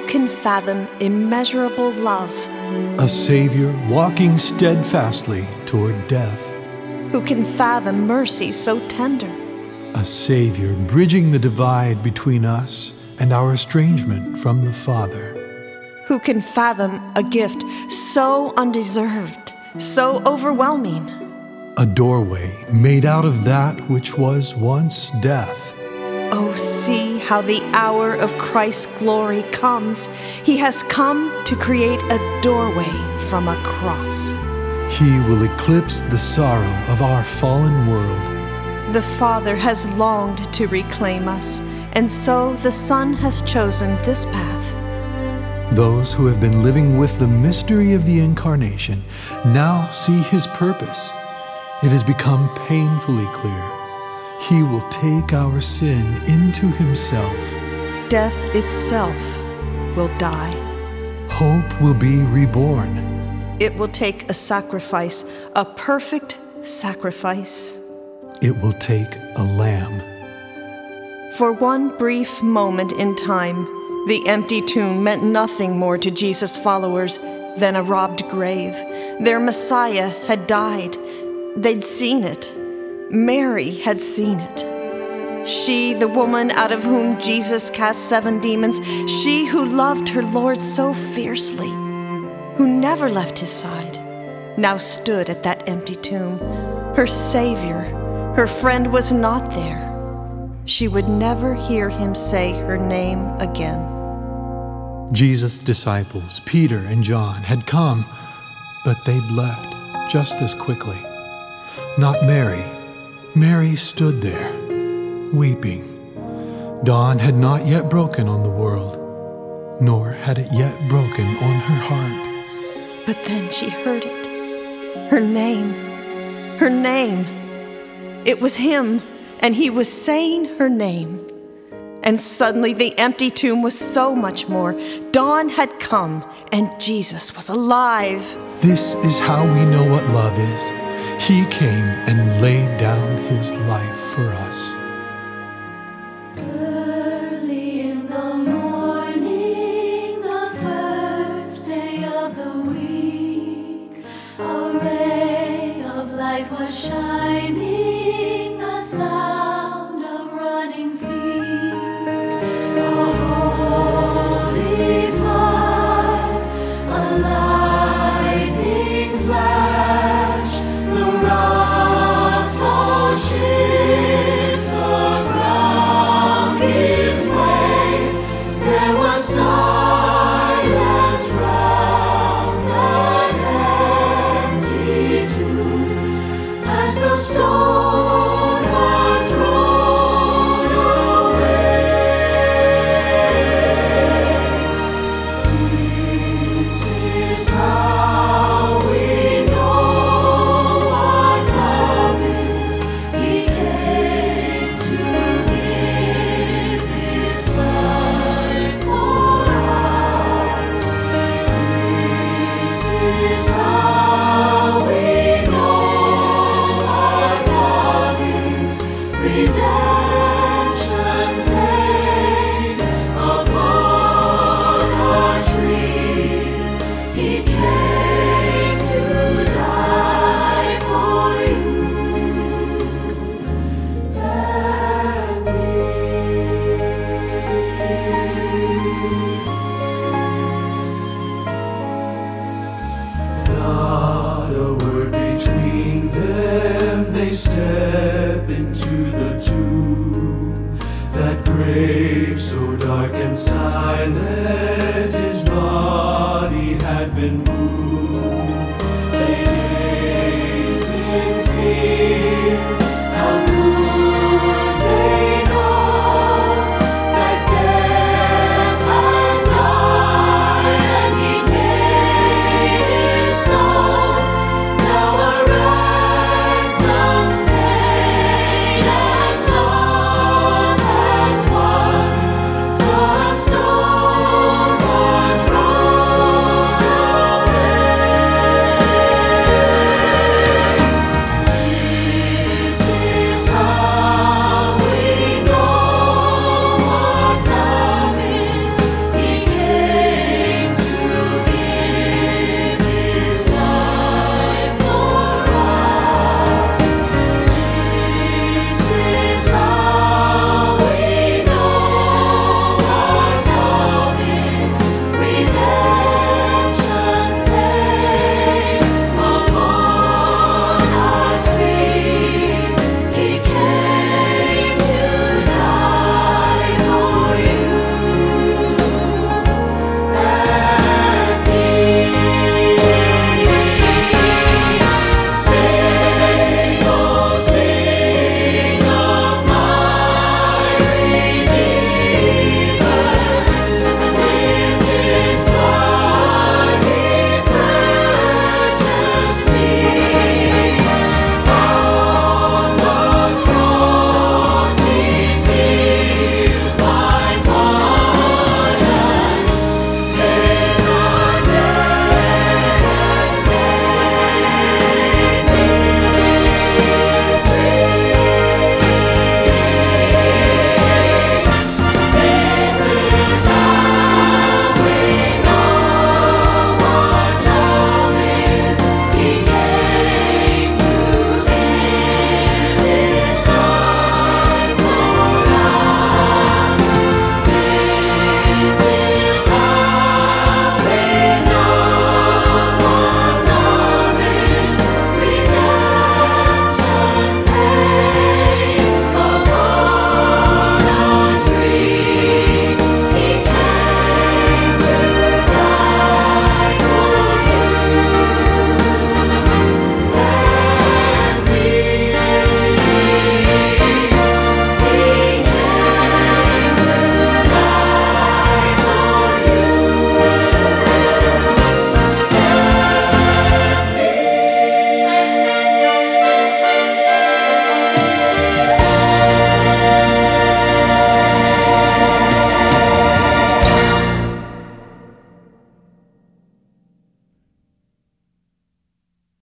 Who can fathom immeasurable love? A Savior walking steadfastly toward death. Who can fathom mercy so tender? A Savior bridging the divide between us and our estrangement from the Father. Who can fathom a gift so undeserved, so overwhelming? A doorway made out of that which was once death. Oh, see how the hour of Christ's glory comes. He has come to create a doorway from a cross. He will eclipse the sorrow of our fallen world. The Father has longed to reclaim us, and so the Son has chosen this path. Those who have been living with the mystery of the Incarnation now see His purpose. It has become painfully clear. He will take our sin into Himself. Death itself will die. Hope will be reborn. It will take a sacrifice, a perfect sacrifice. It will take a lamb. For one brief moment in time, the empty tomb meant nothing more to Jesus' followers than a robbed grave. Their Messiah had died. They'd seen it. Mary had seen it. She, the woman out of whom Jesus cast 7 demons, she who loved her Lord so fiercely, who never left His side, now stood at that empty tomb. Her Savior, her friend, was not there. She would never hear Him say her name again. Jesus' disciples, Peter and John, had come, but they'd left just as quickly. Not Mary. Mary stood there, weeping. Dawn had not yet broken on the world, nor had it yet broken on her heart. But then she heard it. Her name. Her name. It was Him, and He was saying her name. And suddenly the empty tomb was so much more. Dawn had come, and Jesus was alive. This is how we know what love is. He came and laid down His life for us. Early in the morning, the first day of the week, a ray of light was shining, the sound of running feet. A holy flood, a lightning flash, the rocks all shift, the ground gives way. There was silence round that empty tomb as the stone was rolled away. This is how we know what love is. He came to give His life for us. This is how we know what love is. Redemption paid upon a tree. He came to die for you and me. Not a word between them, they step into the tomb. That grave so dark and silent